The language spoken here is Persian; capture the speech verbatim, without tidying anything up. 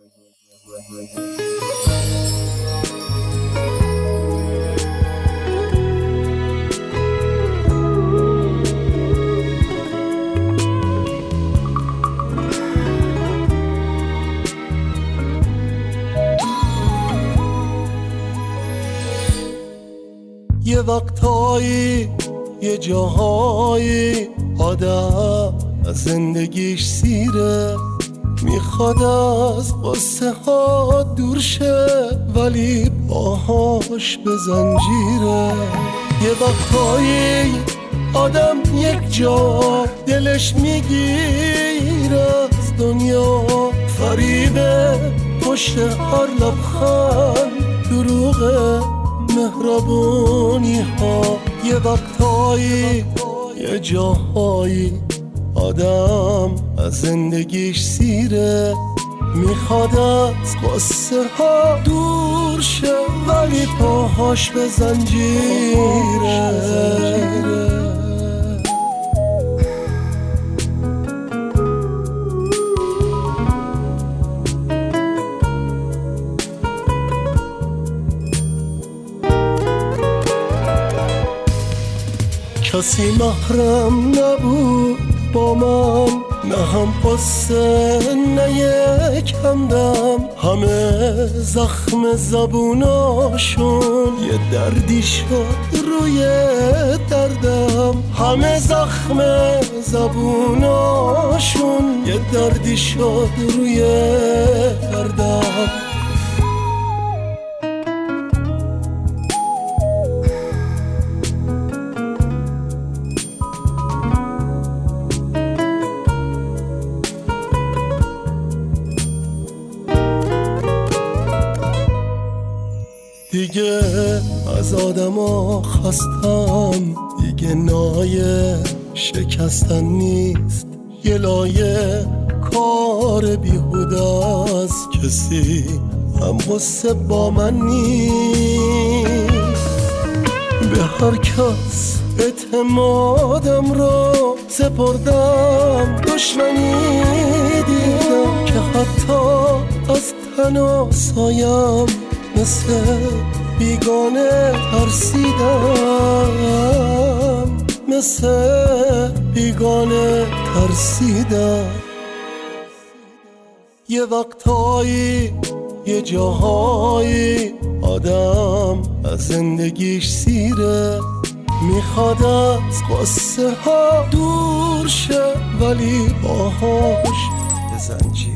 یه وقتایی یه جاهایی آدم از زندگیش سیره، میخواد از قصه ها دور شه ولی باهاش به زنجیره. یه وقتایی آدم یک جا دلش میگیره از دنیا، فریبه پشت هر لبخند دروغه مهربونی ها. یه وقتایی یه جاهایی آدم از زندگیش سیره، میخواد از قصه ها دور شه ولی پاهاش به زنجیره. کسی محرم نبود با من، نه هم قصه نه یک همدم، همه زخم زبوناشون یه دردی شد روی دردم، همه زخم زبوناشون یه دردی شد روی دردم. دیگه از آدما خستم، دیگه نایه شکستن نیست، یه لایه کار بیهوده است، کسی هم قصه با من نیست. به هر کس اعتمادم رو سپردم، دشمنی دیدم که حتی از تن و سایم مثل بیگانه ترسیدم، مثل بیگانه ترسیدم. یه وقتایی یه جاهایی آدم از زندگیش سیره، میخواد از قصه ها دور شه ولی باهاش به زنجیر